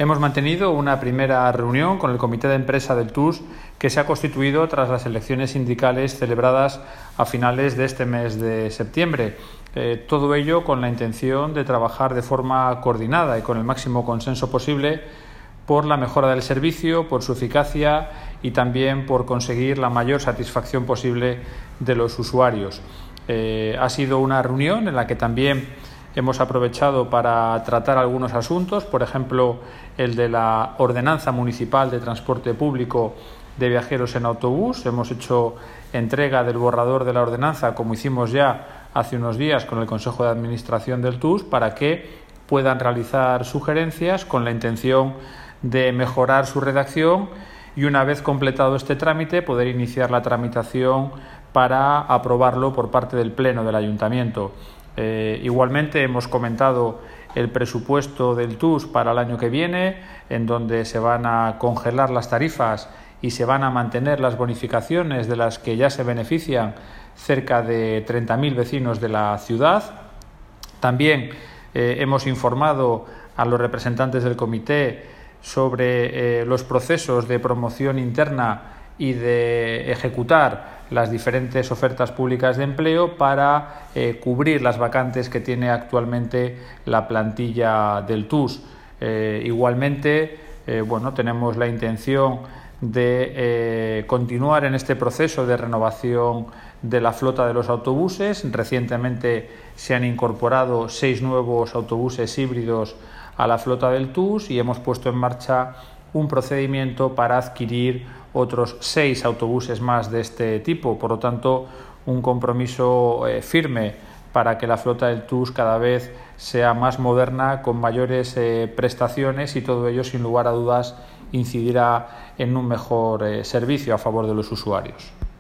Hemos mantenido una primera reunión con el comité de empresa del TUS que se ha constituido tras las elecciones sindicales celebradas a finales de este mes de septiembre. Todo ello con la intención de trabajar de forma coordinada y con el máximo consenso posible por la mejora del servicio, por su eficacia y también por conseguir la mayor satisfacción posible de los usuarios. Ha sido una reunión en la que también hemos aprovechado para tratar algunos asuntos, por ejemplo, el de la Ordenanza Municipal de Transporte Público de Viajeros en Autobús. Hemos hecho entrega del borrador de la ordenanza, como hicimos ya hace unos días con el Consejo de Administración del TUS, para que puedan realizar sugerencias con la intención de mejorar su redacción y, una vez completado este trámite, poder iniciar la tramitación para aprobarlo por parte del Pleno del Ayuntamiento. Igualmente hemos comentado el presupuesto del TUS para el año que viene, en donde se van a congelar las tarifas y se van a mantener las bonificaciones de las que ya se benefician cerca de 30.000 vecinos de la ciudad. También hemos informado a los representantes del comité sobre los procesos de promoción interna y de ejecutar las diferentes ofertas públicas de empleo para cubrir las vacantes que tiene actualmente la plantilla del TUS. Igualmente, tenemos la intención de continuar en este proceso de renovación de la flota de los autobuses. Recientemente se han incorporado 6 nuevos autobuses híbridos a la flota del TUS y hemos puesto en marcha un procedimiento para adquirir otros 6 autobuses más de este tipo. Por lo tanto, un compromiso firme para que la flota del TUS cada vez sea más moderna, con mayores prestaciones, y todo ello, sin lugar a dudas, incidirá en un mejor servicio a favor de los usuarios.